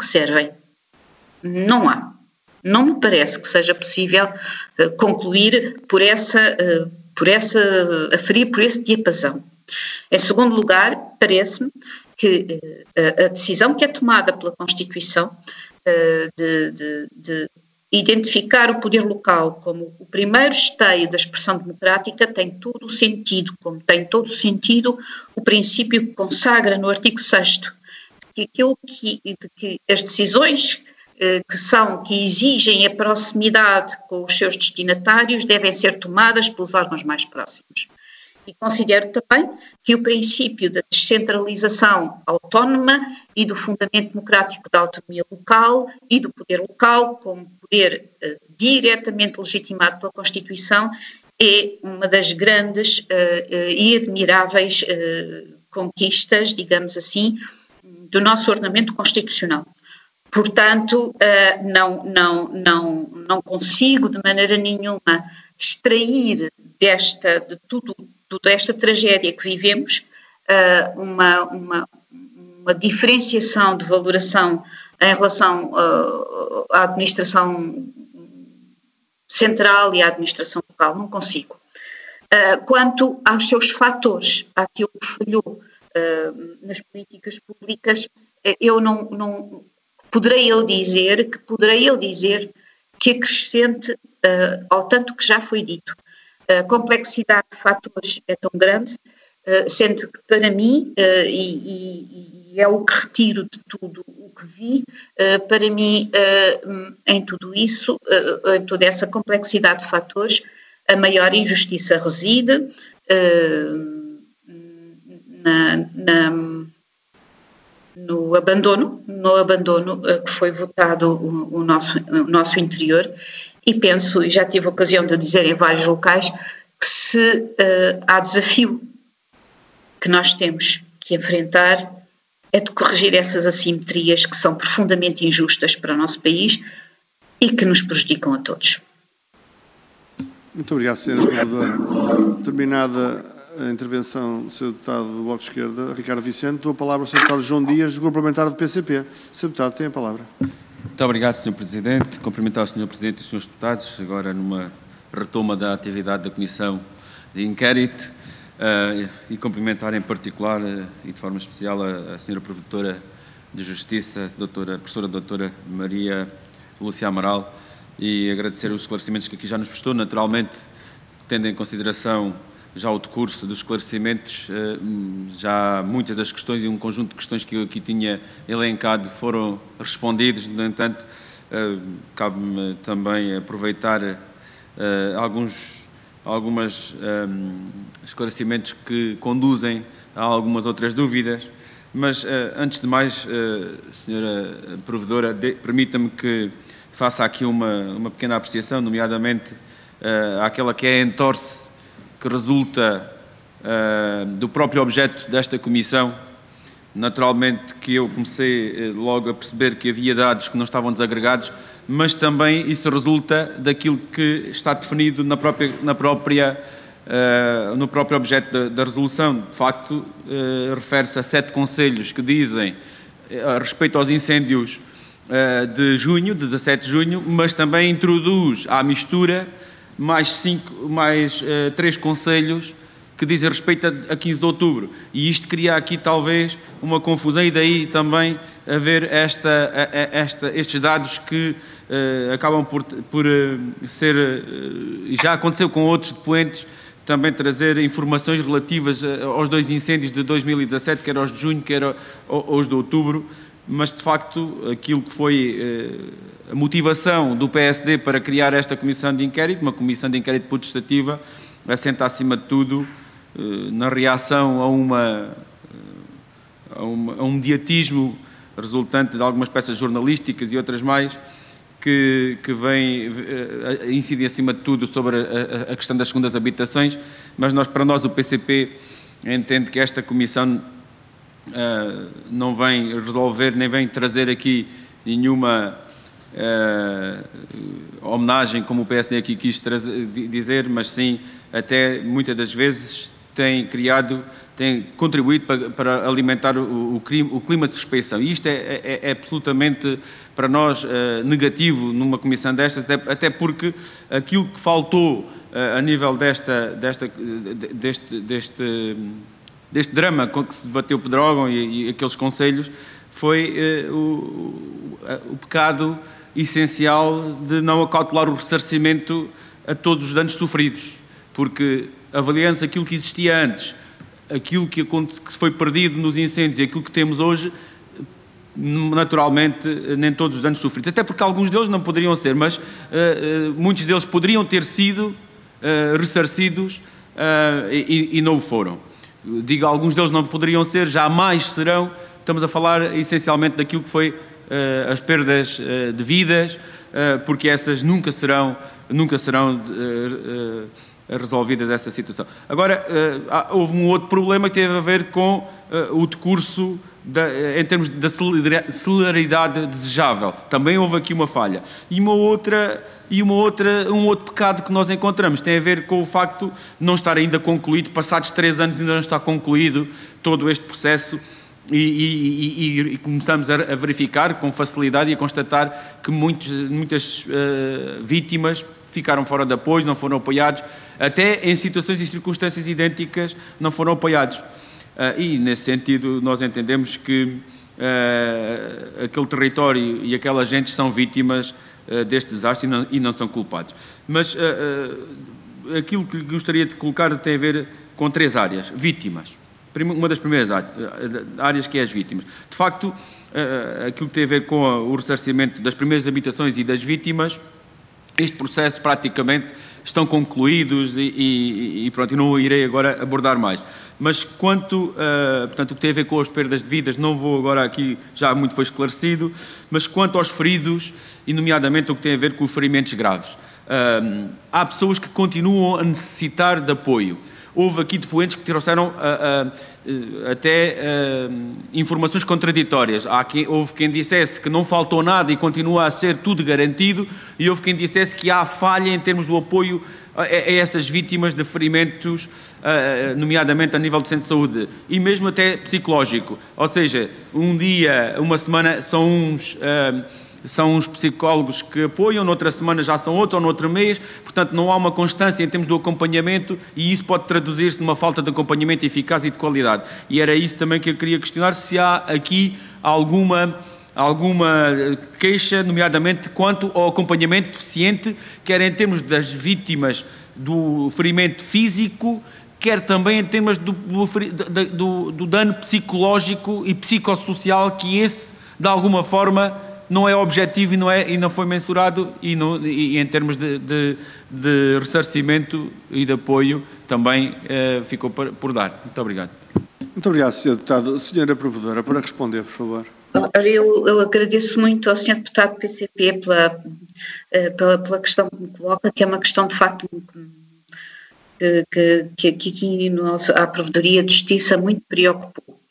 servem. Não há. Não me parece que seja possível concluir por esse diapasão. Em segundo lugar, parece-me que a decisão que é tomada pela Constituição de identificar o poder local como o primeiro esteio da expressão democrática tem todo o sentido, como tem todo o sentido o princípio que consagra no artigo 6º, que as decisões que exigem a proximidade com os seus destinatários devem ser tomadas pelos órgãos mais próximos. E considero também que o princípio da descentralização autónoma e do fundamento democrático da autonomia local e do poder local como poder diretamente legitimado pela Constituição é uma das grandes e admiráveis conquistas, digamos assim, do nosso ordenamento constitucional. Portanto, não consigo de maneira nenhuma extrair desta tragédia que vivemos uma diferenciação de valoração em relação à administração central e à administração local. Não consigo. Quanto aos seus fatores, àquilo que falhou nas políticas públicas, eu não poderei eu dizer que acrescente ao tanto que já foi dito. A complexidade de fatores é tão grande, sendo que para mim, e é o que retiro de tudo o que vi, para mim, em tudo isso, em toda essa complexidade de fatores, a maior injustiça reside no abandono que foi votado o nosso interior. E penso, e já tive a ocasião de dizer em vários locais, que se há desafio que nós temos que enfrentar é de corrigir essas assimetrias que são profundamente injustas para o nosso país e que nos prejudicam a todos. Muito obrigado, Sra. Vereadora. Terminada a intervenção do Sr. Deputado do Bloco de Esquerda, Ricardo Vicente, dou a palavra ao Sr. Deputado João Dias, Grupo Parlamentar do PCP. Sr. Deputado, tem a palavra. Muito obrigado, Sr. Presidente. Cumprimentar o Sr. Presidente e os Srs. Deputados, agora numa retoma da atividade da Comissão de Inquérito, e cumprimentar em particular e de forma especial a Sra. Provedora de Justiça, professora doutora Maria Lúcia Amaral, e agradecer os esclarecimentos que aqui já nos prestou, naturalmente, tendo em consideração já o decurso dos esclarecimentos, já muitas das questões e um conjunto de questões que eu aqui tinha elencado foram respondidos. No entanto, cabe-me também aproveitar alguns esclarecimentos que conduzem a algumas outras dúvidas. Mas, antes de mais, Sra. Provedora, permita-me que faça aqui uma pequena apreciação, nomeadamente àquela que é a entorse que resulta do próprio objeto desta comissão. Naturalmente que eu comecei logo a perceber que havia dados que não estavam desagregados, mas também isso resulta daquilo que está definido no próprio objeto da resolução. De facto, refere-se a 7 conselhos que dizem a respeito aos incêndios de junho, de 17 de junho, mas também introduz à mistura mais 3 conselhos que dizem respeito a 15 de outubro. E isto cria aqui talvez uma confusão, e daí também haver estes dados que acabam por ser, e já aconteceu com outros depoentes, também trazer informações relativas aos 2 incêndios de 2017, quer os de junho, quer os de outubro. Mas, de facto, aquilo que foi a motivação do PSD para criar esta comissão de inquérito, uma comissão de inquérito potestativa, assenta, acima de tudo, na reação a um mediatismo resultante de algumas peças jornalísticas e outras mais, que incidem, acima de tudo, sobre a questão das segundas habitações. Mas para nós, o PCP, entende que esta comissão não vem resolver, nem vem trazer aqui nenhuma homenagem, como o PSD aqui quis dizer, mas sim, até muitas das vezes, tem contribuído para alimentar o clima de suspeição. E isto é absolutamente, para nós, negativo numa comissão destas, até porque aquilo que faltou a nível deste drama com que se debateu Pedrógão e aqueles conselhos, foi o pecado essencial de não acautelar o ressarcimento a todos os danos sofridos, porque avaliando-se aquilo que existia antes, aquilo que foi perdido nos incêndios e aquilo que temos hoje, naturalmente nem todos os danos sofridos, até porque alguns deles não poderiam ser, mas muitos deles poderiam ter sido ressarcidos e não o foram. Digo, alguns deles não poderiam ser, jamais serão. Estamos a falar essencialmente daquilo que foi as perdas de vidas, porque essas nunca serão resolvidas essa situação. Agora, houve um outro problema que teve a ver com o decurso em termos da celeridade desejável. Também houve aqui uma falha. Um outro pecado que nós encontramos tem a ver com o facto de não estar ainda concluído, passados 3 anos ainda não está concluído todo este processo e começamos a verificar com facilidade e a constatar que muitas vítimas ficaram fora de apoio, não foram apoiados, até em situações e circunstâncias idênticas não foram apoiados. E, nesse sentido, nós entendemos que aquele território e aquela gente são vítimas deste desastre e não são culpados. Mas aquilo que gostaria de colocar tem a ver com 3 áreas. Vítimas. Uma das primeiras áreas que é as vítimas. De facto, aquilo que tem a ver com o ressarcimento das primeiras habitações e das vítimas, este processo praticamente estão concluídos e pronto, eu não irei agora abordar mais. Mas portanto, o que tem a ver com as perdas de vidas, não vou agora aqui, já muito foi esclarecido, mas quanto aos feridos, e nomeadamente o que tem a ver com os ferimentos graves. Há pessoas que continuam a necessitar de apoio. Houve aqui depoentes que trouxeram até informações contraditórias. Houve quem dissesse que não faltou nada e continua a ser tudo garantido, e houve quem dissesse que há falha em termos do apoio a essas vítimas de ferimentos, nomeadamente a nível do centro de saúde, e mesmo até psicológico. Ou seja, um dia, uma semana, são uns psicólogos que apoiam, noutra semana já são outros, ou noutro mês, portanto não há uma constância em termos do acompanhamento, e isso pode traduzir-se numa falta de acompanhamento eficaz e de qualidade. E era isso também que eu queria questionar, se há aqui alguma queixa, nomeadamente quanto ao acompanhamento deficiente, quer em termos das vítimas do ferimento físico, quer também em termos do dano psicológico e psicossocial, que esse, de alguma forma, não é objetivo e não foi mensurado, e em termos de ressarcimento e de apoio também ficou por dar. Muito obrigado. Muito obrigado, Sr. Deputado. Senhora Provedora, para responder, por favor. Eu agradeço muito ao Sr. Deputado do PCP pela questão que me coloca, que é uma questão de facto que aqui à Provedoria de Justiça muito preocupou.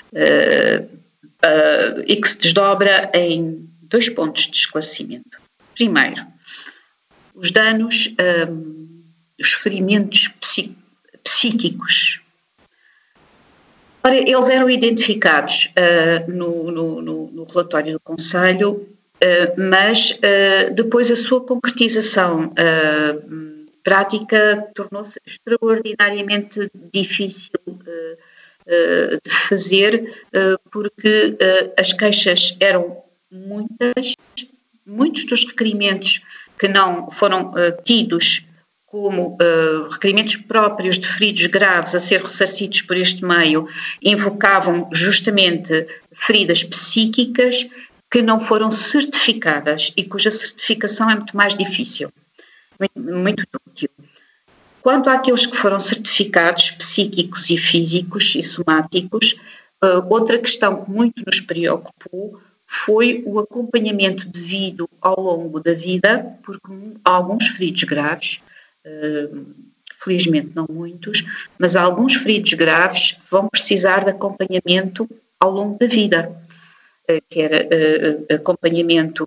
E que se desdobra em 2 pontos de esclarecimento. Primeiro, os danos, os ferimentos psíquicos. Ora, eles eram identificados no relatório do Conselho, mas depois a sua concretização prática tornou-se extraordinariamente difícil de fazer, porque as queixas eram muitos dos requerimentos que não foram tidos como requerimentos próprios de feridos graves a ser ressarcidos por este meio, invocavam justamente feridas psíquicas que não foram certificadas e cuja certificação é muito mais difícil, muito útil. Quanto àqueles que foram certificados, psíquicos e físicos e somáticos, outra questão que muito nos preocupou foi o acompanhamento devido ao longo da vida, porque alguns feridos graves, felizmente não muitos, mas alguns feridos graves vão precisar de acompanhamento ao longo da vida, quer acompanhamento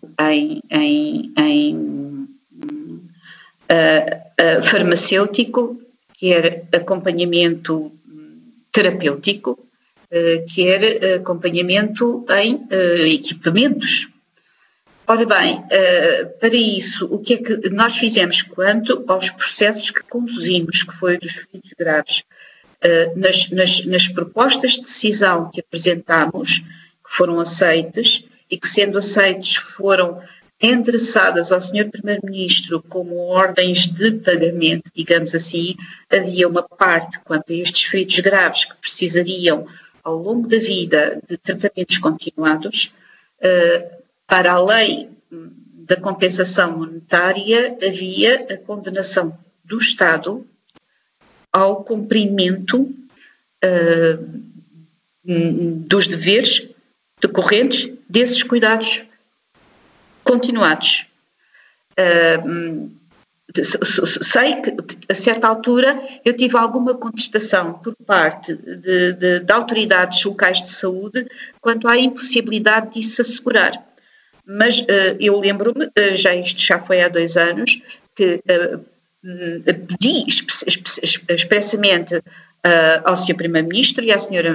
farmacêutico, quer acompanhamento terapêutico, quer acompanhamento em equipamentos. Ora bem, para isso, o que é que nós fizemos quanto aos processos que conduzimos, que foi dos feridos graves, nas propostas de decisão que apresentámos, que foram aceites e que, sendo aceites, foram endereçadas ao Sr. Primeiro-Ministro como ordens de pagamento, digamos assim, havia uma parte quanto a estes feridos graves que precisariam, ao longo da vida, de tratamentos continuados. Para além da compensação monetária, havia a condenação do Estado ao cumprimento dos deveres decorrentes desses cuidados continuados. Sei que, a certa altura, eu tive alguma contestação por parte de autoridades locais de saúde quanto à impossibilidade de se assegurar. Mas eu lembro-me, isto já foi há 2 anos, que pedi expressamente ao Sr. Primeiro-Ministro e à senhora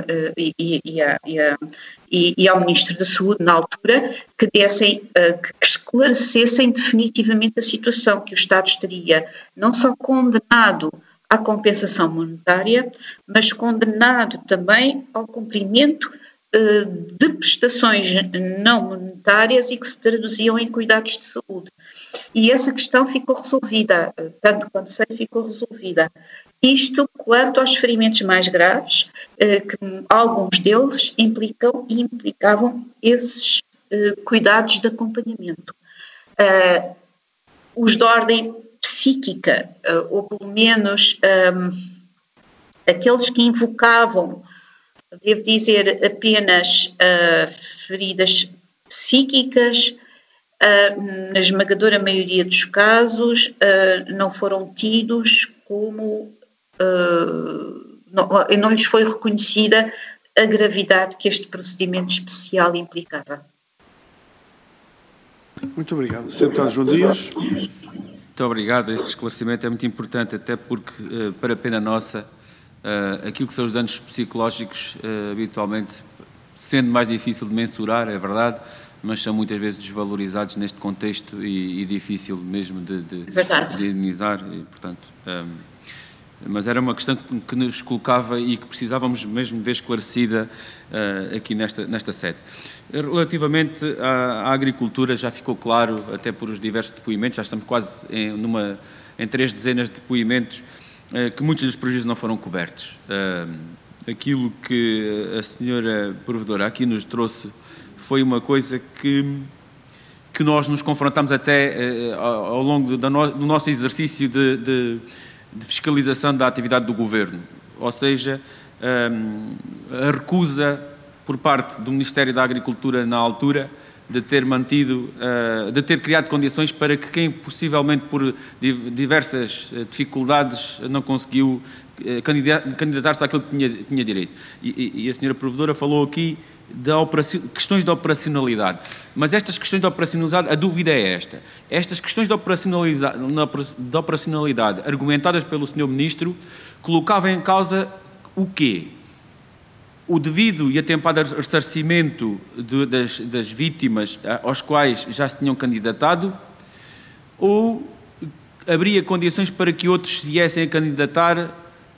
e ao Ministro da Saúde na altura que esclarecessem definitivamente a situação, que o Estado estaria não só condenado à compensação monetária, mas condenado também ao cumprimento de prestações não monetárias e que se traduziam em cuidados de saúde. E essa questão ficou resolvida, tanto quanto sei, ficou resolvida. Isto quanto aos ferimentos mais graves, que alguns deles implicavam esses cuidados de acompanhamento. Os de ordem psíquica, ou pelo menos aqueles que invocavam, devo dizer, apenas feridas psíquicas, na esmagadora maioria dos casos, não foram tidos como... não lhes foi reconhecida a gravidade que este procedimento especial implicava. Muito obrigado. Sr. Deputado João Dias. Muito obrigado. Este esclarecimento é muito importante, até porque, para pena nossa, aquilo que são os danos psicológicos, habitualmente, sendo mais difícil de mensurar, é verdade, mas são muitas vezes desvalorizados neste contexto e difícil mesmo de indemnizar, e, portanto... mas era uma questão que nos colocava e que precisávamos mesmo ver esclarecida aqui nesta sede. Relativamente à agricultura, já ficou claro, até por os diversos depoimentos, já estamos quase em 3 dezenas de depoimentos, que muitos dos prejuízos não foram cobertos. Aquilo que a senhora provedora aqui nos trouxe foi uma coisa que nós nos confrontamos até ao longo do nosso exercício de fiscalização da atividade do Governo, ou seja, a recusa por parte do Ministério da Agricultura na altura de ter criado condições para que quem possivelmente por diversas dificuldades não conseguiu candidatar-se àquilo que tinha direito. E a senhora Provedora falou aqui de questões de operacionalidade. Mas estas questões de operacionalidade, a dúvida é esta. Estas questões de operacionalidade argumentadas pelo Sr. Ministro colocavam em causa o quê? O devido e atempado ressarcimento das vítimas aos quais já se tinham candidatado, ou haveria condições para que outros se viessem a candidatar,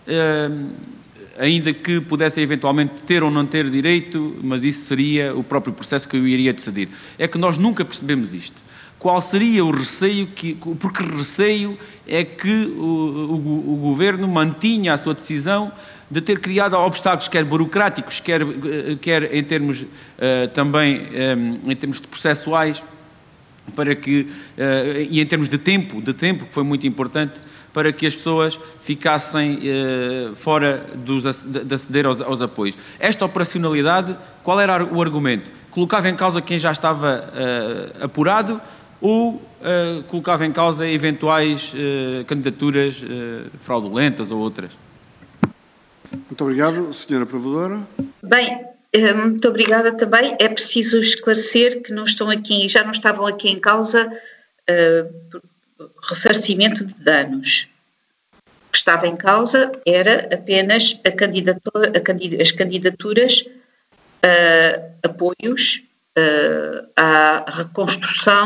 ainda que pudessem eventualmente ter ou não ter direito, mas isso seria o próprio processo que eu iria decidir. É que nós nunca percebemos isto. Qual seria o receio, porque receio é que o Governo mantinha a sua decisão de ter criado obstáculos, quer burocráticos, quer em termos também em termos de processuais, para que, e em termos de tempo, que foi muito importante, para que as pessoas ficassem fora de aceder aos apoios. Esta operacionalidade, qual era o argumento? Colocava em causa quem já estava apurado ou colocava em causa eventuais candidaturas fraudulentas ou outras? Muito obrigado, senhora Provedora. Bem, muito obrigada também. É preciso esclarecer que já não estavam aqui em causa ressarcimento de danos. O que estava em causa era apenas as candidaturas, apoios à reconstrução